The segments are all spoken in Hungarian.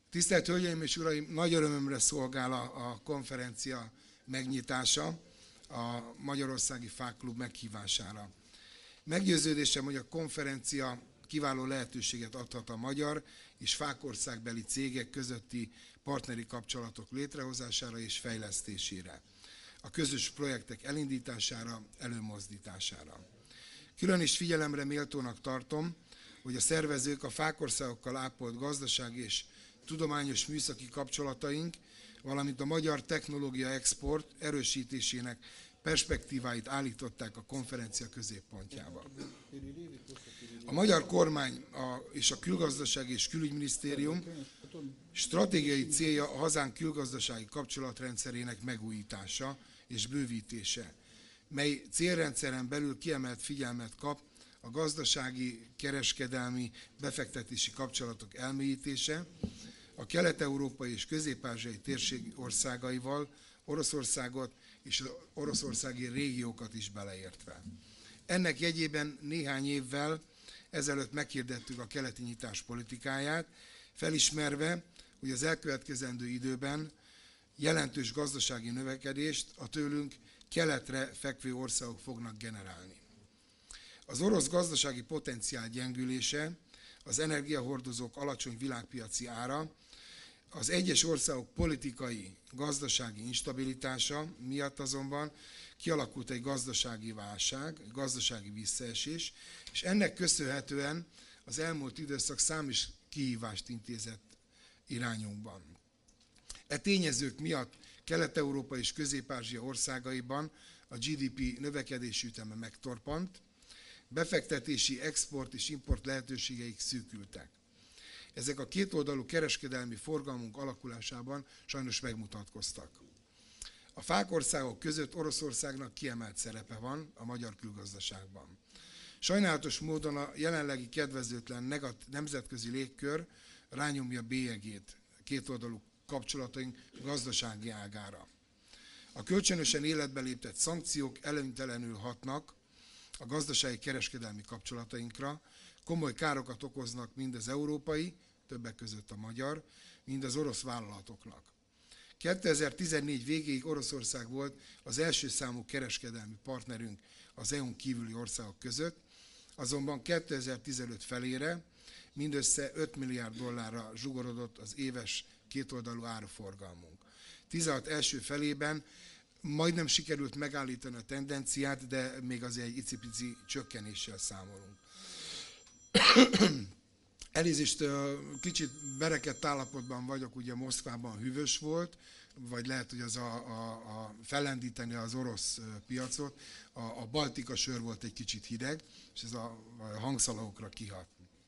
Tisztelt Hölgyeim és Uraim, nagy örömömre szolgál a konferencia megnyitása a Magyarországi Fák-klub meghívására. Meggyőződésem, hogy a konferencia kiváló lehetőséget adhat a magyar és fákországbeli cégek közötti partneri kapcsolatok létrehozására és fejlesztésére, a közös projektek elindítására, előmozdítására. Külön is figyelemre méltónak tartom, hogy a szervezők a fákországokkal ápolt gazdasági és tudományos műszaki kapcsolataink, valamint a magyar technológia export erősítésének perspektíváit állították a konferencia középpontjába. A magyar kormány és a Külgazdasági és Külügyminisztérium stratégiai célja a hazánk külgazdasági kapcsolatrendszerének megújítása és bővítése, mely célrendszeren belül kiemelt figyelmet kap a gazdasági, kereskedelmi, befektetési kapcsolatok elmélyítése, a kelet-európai és közép-ázsiai térség országaival, Oroszországot és az oroszországi régiókat is beleértve. Ennek jegyében néhány évvel ezelőtt meghirdettük a keleti nyitás politikáját, felismerve, hogy az elkövetkezendő időben jelentős gazdasági növekedést a tőlünk keletre fekvő országok fognak generálni. Az orosz gazdasági potenciál gyengülése, az energiahordozók alacsony világpiaci ára, az egyes országok politikai, gazdasági instabilitása miatt azonban kialakult egy gazdasági válság, egy gazdasági visszaesés, és ennek köszönhetően az elmúlt időszak számos kihívást intézett irányunkban. E tényezők miatt Kelet-Európa és Közép-Ázsia országaiban a GDP növekedési üteme megtorpant, befektetési, export és import lehetőségeik szűkültek. Ezek a kétoldalú kereskedelmi forgalmunk alakulásában sajnos megmutatkoztak. A fákországok között Oroszországnak kiemelt szerepe van a magyar külgazdaságban. Sajnálatos módon a jelenlegi kedvezőtlen nemzetközi légkör rányomja bélyegét kétoldalú kapcsolataink gazdasági ágára. A kölcsönösen életbe léptett szankciók előnytelenül hatnak a gazdasági kereskedelmi kapcsolatainkra, komoly károkat okoznak mind az európai, többek között a magyar, mind az orosz vállalatoknak. 2014 végéig Oroszország volt az első számú kereskedelmi partnerünk az EU-n kívüli országok között, azonban 2015 felére mindössze 5 milliárd dollárra zsugorodott az éves kétoldalú áruforgalmunk. 16 első felében majdnem sikerült megállítani a tendenciát, de még azért egy icipici csökkenéssel számolunk. Elnézést, kicsit berekedt állapotban vagyok, ugye Moszkvában hűvös volt, vagy lehet, hogy az fellendíteni az orosz piacot. A Baltika sör volt egy kicsit hideg, és ez a hangszalagokra kihat.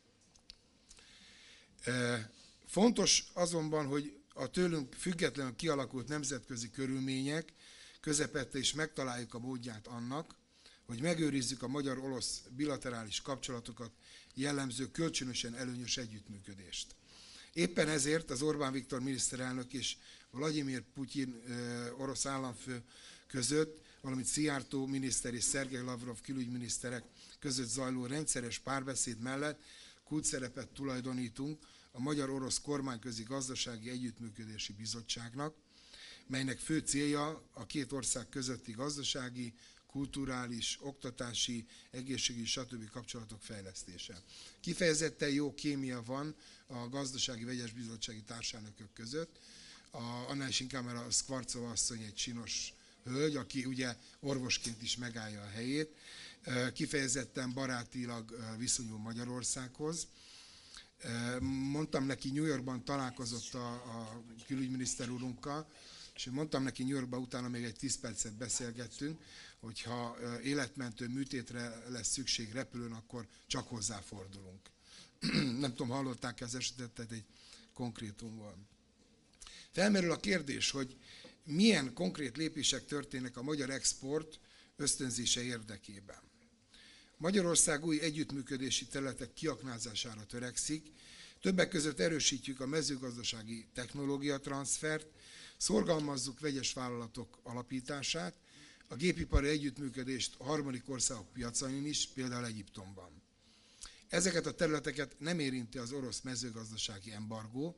Fontos azonban, hogy a tőlünk függetlenül kialakult nemzetközi körülmények közepette is megtaláljuk a módját annak, hogy megőrizzük a magyar-orosz bilaterális kapcsolatokat jellemző kölcsönösen előnyös együttműködést. Éppen ezért az Orbán Viktor miniszterelnök és Vladimir Putyin orosz államfő között, valamint Szijjártó miniszter és Szergej Lavrov külügyminiszterek között zajló rendszeres párbeszéd mellett kulcsszerepet tulajdonítunk a Magyar-Orosz Kormányközi Gazdasági Együttműködési Bizottságnak, melynek fő célja a két ország közötti gazdasági, kulturális, oktatási, egészségügyi, stb. Kapcsolatok fejlesztése. Kifejezetten jó kémia van a gazdasági vegyes bizottsági társelnökök között, annál is inkább, mert a Skvarcova asszony egy csinos hölgy, aki ugye orvosként is megállja a helyét, kifejezetten barátilag viszonyul Magyarországhoz. Mondtam neki, New Yorkban találkozott a külügyminiszter úrunkkal, és mondtam neki New Yorkban, utána még egy 10 percet beszélgettünk, hogyha életmentő műtétre lesz szükség repülőn, akkor csak hozzáfordulunk. Nem tudom, hallották az esetet, tehát egy konkrétum van. Felmerül a kérdés, hogy milyen konkrét lépések történnek a magyar export ösztönzése érdekében. Magyarország új együttműködési területek kiaknázására törekszik, többek között erősítjük a mezőgazdasági technológiatranszfert, szorgalmazzuk vegyes vállalatok alapítását, a gépipari együttműködést a harmadik országok piacain is, például Egyiptomban. Ezeket a területeket nem érinti az orosz mezőgazdasági embargó,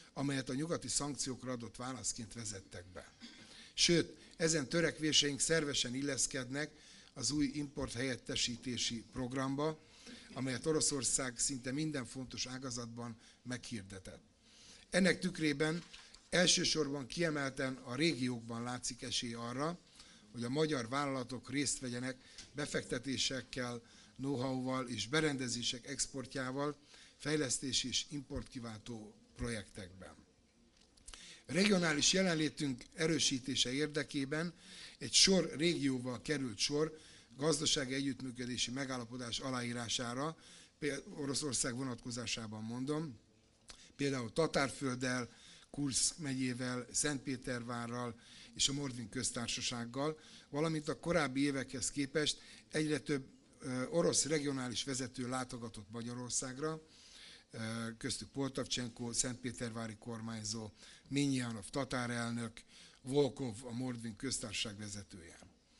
amelyet a nyugati szankciókra adott válaszként vezettek be. Sőt, ezen törekvéseink szervesen illeszkednek az új importhelyettesítési programba, amelyet Oroszország szinte minden fontos ágazatban meghirdetett. Ennek tükrében elsősorban kiemelten a régiókban látszik esély arra, hogy a magyar vállalatok részt vegyenek befektetésekkel, know-how-val és berendezések exportjával fejlesztési és importkiváltó projektekben. Regionális jelenlétünk erősítése érdekében egy sor régióval került sor gazdasági együttműködési megállapodás aláírására, Oroszország vonatkozásában mondom, például Tatárfölddel, Kurszk megyével, Szentpétervárral és a Mordvin köztársasággal, valamint a korábbi évekhez képest egyre több orosz regionális vezető látogatott Magyarországra, köztük Poltavcsenko, szentpétervári kormányzó, Minjánov tatárelnök, Volkov, a Mordvin köztársaság vezetője.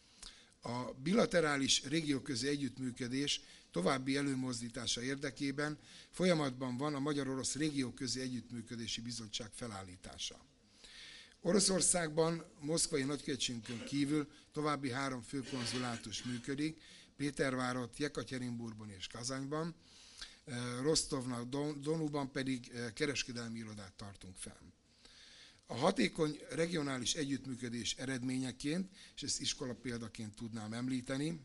A bilaterális régióközi együttműködés további előmozdítása érdekében folyamatban van a Magyar-Orosz Régióközi Együttműködési Bizottság felállítása. Oroszországban, moszkvai nagykövetségünkön kívül további 3 főkonzulátus működik, Pétervárot, Jekatyerinburgban és Kazanyban, Rostovnak, Donuban pedig kereskedelmi irodát tartunk fenn. A hatékony regionális együttműködés eredményeként, és ezt iskola példaként tudnám említeni,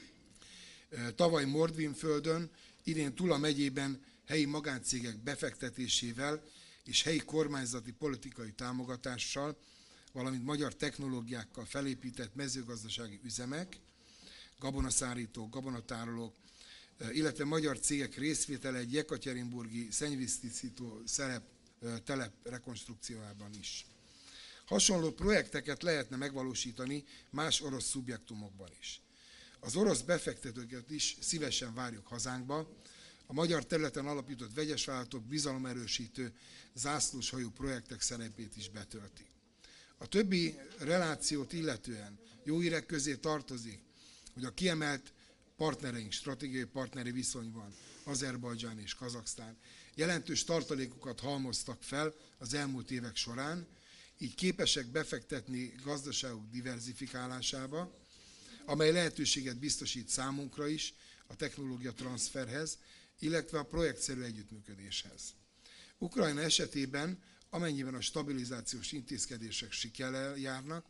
tavaly Mordvinföldön, idén Tula megyében helyi magáncégek befektetésével és helyi kormányzati politikai támogatással, valamint magyar technológiákkal felépített mezőgazdasági üzemek, gabonaszárítók, gabonatárolók, illetve magyar cégek részvétele egy jekatyerinburgi szennyvíztisztító telep rekonstrukciójában is. Hasonló projekteket lehetne megvalósítani más orosz szubjektumokban is. Az orosz befektetőket is szívesen várjuk hazánkba, a magyar területen alapított vegyes vállalatok bizalomerősítő zászlóshajó projektek szerepét is betöltik. A többi relációt illetően jó hírek közé tartozik, hogy a kiemelt partnereink, stratégiai partneri viszonyban, Azerbajdzsán és Kazaksztán jelentős tartalékokat halmoztak fel az elmúlt évek során, így képesek befektetni gazdaságuk diverzifikálásába, amely lehetőséget biztosít számunkra is a technológia transferhez, illetve a projektszerű együttműködéshez. Ukrajna esetében, amennyiben a stabilizációs intézkedések sikerrel járnak,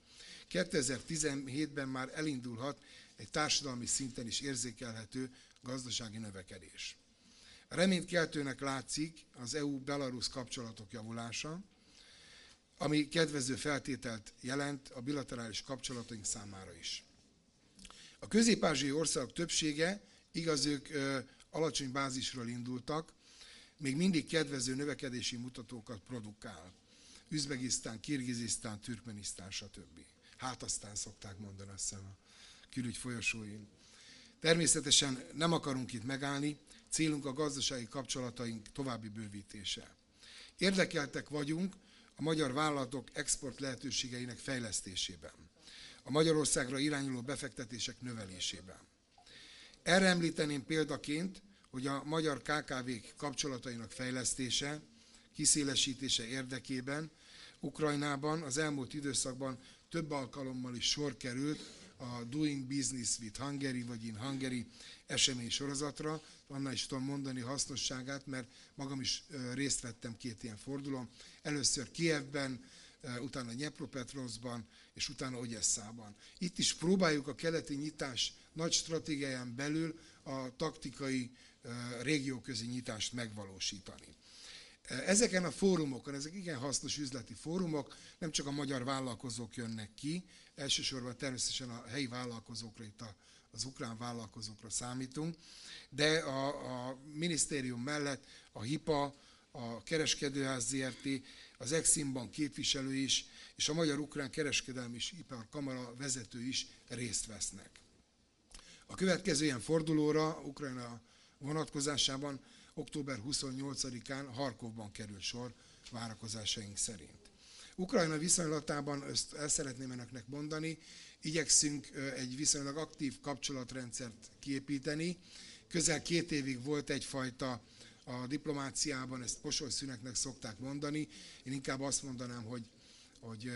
2017-ben már elindulhat egy társadalmi szinten is érzékelhető gazdasági növekedés. Reménykeltőnek látszik az EU-Belarus kapcsolatok javulása, ami kedvező feltételt jelent a bilaterális kapcsolataink számára is. A közép-ázsiai országok többsége, igaz, ők alacsony bázisról indultak, még mindig kedvező növekedési mutatókat produkál. Üzbegisztán, Kirgizisztán, Türkmenisztán, stb. Hát aztán szokták mondani, azt hiszem, a külügy folyosóin. Természetesen nem akarunk itt megállni, célunk a gazdasági kapcsolataink további bővítése. Érdekeltek vagyunk a magyar vállalatok export lehetőségeinek fejlesztésében, a Magyarországra irányuló befektetések növelésében. Erre említeném példaként, hogy a magyar KKV-k kapcsolatainak fejlesztése, kiszélesítése érdekében Ukrajnában az elmúlt időszakban több alkalommal is sor került a Doing Business with Hungary, vagy in Hungary esemény sorozatra. Annál is tudom mondani hasznosságát, mert magam is részt vettem 2 ilyen fordulón. Először Kijevben, utána Dnyepropetrovszkban, és utána Ogyesszában. Itt is próbáljuk a keleti nyitás nagy stratégiáján belül a taktikai régióközi nyitást megvalósítani. Ezeken a fórumokon, ezek igen hasznos üzleti fórumok, nem csak a magyar vállalkozók jönnek ki, elsősorban természetesen a helyi vállalkozókra, itt az ukrán vállalkozókra számítunk, de a minisztérium mellett a HIPA, a Kereskedőház ZRT, az Eximbank képviselő is, és a Magyar-Ukrán Kereskedelmi és Iparkamara vezető is részt vesznek. A következő ilyen fordulóra Ukrajna vonatkozásában október 28-án Harkovban kerül sor várakozásaink szerint. Ukrajna viszonylatában, ezt el szeretném önöknek mondani, igyekszünk egy viszonylag aktív kapcsolatrendszert kiépíteni. Közel 2 évig volt egyfajta a diplomáciában, ezt posolyszüneknek szokták mondani. Én inkább azt mondanám, hogy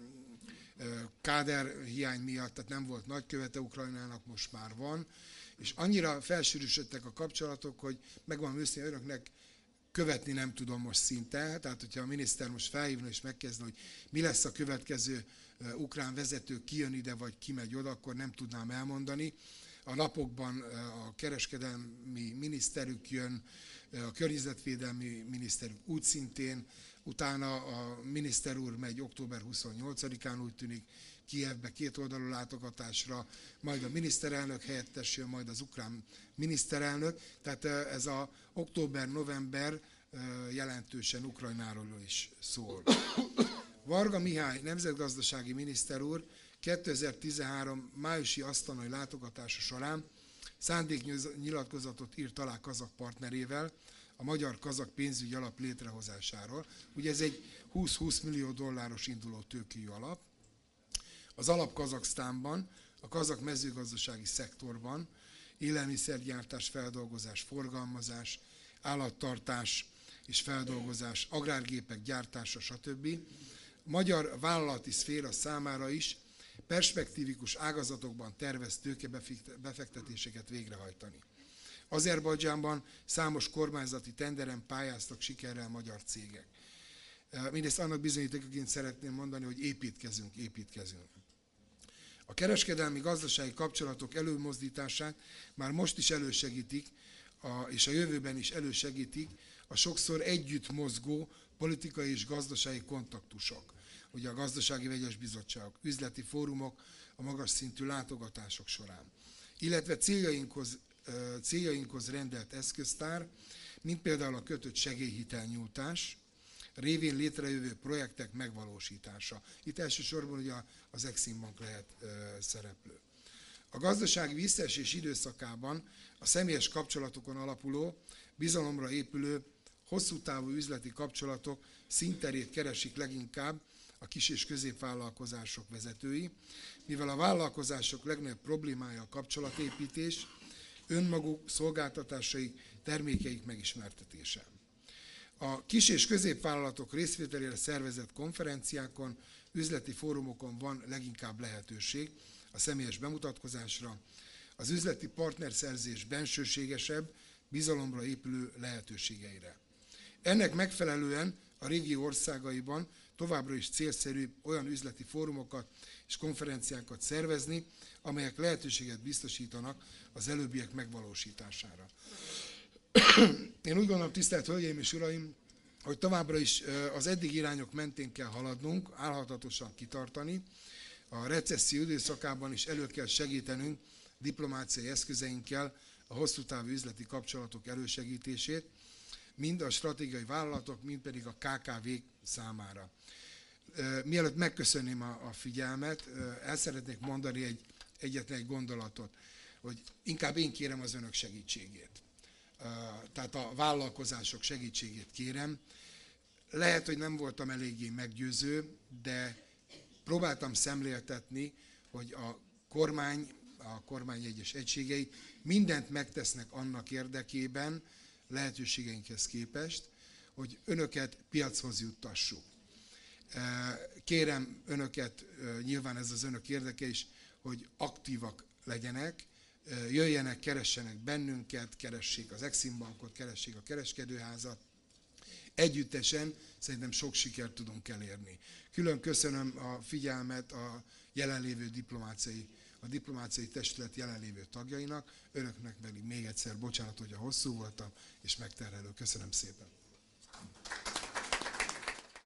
káder hiány miatt, tehát nem volt nagykövete Ukrajnának, most már van, és annyira felsűrűsödtek a kapcsolatok, hogy megvan őszintén önöknek, követni nem tudom most szinte, tehát hogyha a miniszter most felhívna és megkezdne, hogy mi lesz a következő ukrán vezető, ki jön ide vagy ki megy oda, akkor nem tudnám elmondani. A napokban a kereskedelmi miniszterük jön, a környezetvédelmi miniszterük úgy szintén, utána a miniszter úr megy október 28-án, úgy tűnik, Kijevbe kétoldalú látogatásra, majd a miniszterelnök helyettes jön, majd az ukrán miniszterelnök, tehát ez a október-november jelentősen Ukrajnáról is szól. Varga Mihály nemzetgazdasági miniszter úr 2013 májusi asztanai látogatása során szándéknyilatkozatot írt alá kazak partnerével a magyar-kazak pénzügyi alap létrehozásáról. Ugye ez egy 20-20 millió dolláros induló tőkéjű alap. Az alap Kazaksztánban, a kazak mezőgazdasági szektorban élelmiszergyártás, feldolgozás, forgalmazás, állattartás és feldolgozás, agrárgépek gyártása, stb. A magyar vállalati szféra számára is perspektívikus ágazatokban tervez tőkebefektetéseket végrehajtani. Azerbajdzsánban számos kormányzati tenderen pályáztak sikerrel magyar cégek. Mindezt annak bizonyítékaként szeretném mondani, hogy építkezünk. A kereskedelmi gazdasági kapcsolatok előmozdítását már most is elősegítik, és a jövőben is elősegítik a sokszor együtt mozgó politikai és gazdasági kontaktusok. Ugye a gazdasági vegyes bizottságok, üzleti fórumok, a magas szintű látogatások során. Illetve céljainkhoz rendelt eszköztár, mint például a kötött segélyhitelnyújtás, révén létrejövő projektek megvalósítása. Itt elsősorban ugye az Exim Bank lehet szereplő. A gazdasági visszaesés időszakában a személyes kapcsolatokon alapuló, bizalomra épülő, hosszú távú üzleti kapcsolatok színterét keresik leginkább a kis- és középvállalkozások vezetői, mivel a vállalkozások legnagyobb problémája a kapcsolatépítés, önmaguk, szolgáltatásaik, termékeik megismertetése. A kis- és középvállalatok részvételére szervezett konferenciákon, üzleti fórumokon van leginkább lehetőség a személyes bemutatkozásra, az üzleti partnerszerzés bensőségesebb, bizalomra épülő lehetőségeire. Ennek megfelelően a régió országaiban továbbra is célszerű olyan üzleti fórumokat és konferenciákat szervezni, amelyek lehetőséget biztosítanak az előbbiek megvalósítására. Én úgy gondolom, tisztelt Hölgyeim és Uraim, hogy továbbra is az eddig irányok mentén kell haladnunk, álhatatosan kitartani. A recesszió időszakában is elő kell segítenünk diplomáciai eszközeinkkel a hosszú távú üzleti kapcsolatok elősegítését, mind a stratégiai vállalatok, mind pedig a KKV-k számára. Mielőtt megköszönném a figyelmet, el szeretnék mondani egyetlen egy gondolatot, hogy inkább én kérem az önök segítségét. Tehát a vállalkozások segítségét kérem. Lehet, hogy nem voltam eléggé meggyőző, de próbáltam szemléltetni, hogy a kormány egyes egységei mindent megtesznek annak érdekében, lehetőségeinkhez képest, hogy önöket piachoz juttassuk. Kérem önöket, nyilván ez az önök érdeke is, hogy aktívak legyenek, jöjjenek, keressenek bennünket, keressék az Exim Bankot, keressék a kereskedőházat. Együttesen szerintem sok sikert tudunk elérni. Külön köszönöm a figyelmet a jelenlévő diplomáciai testület jelenlévő tagjainak, önöknek pedig még egyszer bocsánat, hogy hosszú voltam és megterhelő. Köszönöm szépen.